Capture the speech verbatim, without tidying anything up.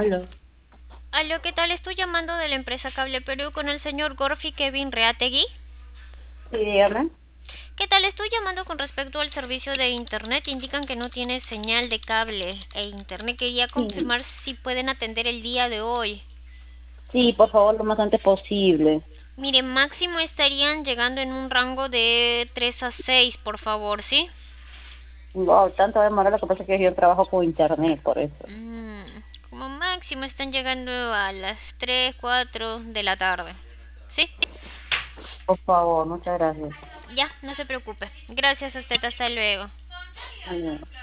Aló. Aló, ¿qué tal? Estoy llamando de la empresa Cable Perú con el señor Gorfi Kevin Reategui. Sí, dígame. ¿Qué tal? Estoy llamando con respecto al servicio de internet. Indican que no tiene señal de cable e internet. Quería Sí, confirmar si pueden atender el día de hoy. sí, por favor, lo más antes posible. Mire, máximo estarían llegando en un rango de tres a seis, por favor, ¿sí? Wow, tanto va a demorar, lo que pasa es que yo trabajo con internet, por eso. Mm, como máximo están llegando a las tres, cuatro de la tarde. ¿Sí? Por favor, muchas gracias. Ya, no se preocupe. Gracias a usted, hasta luego. Adiós.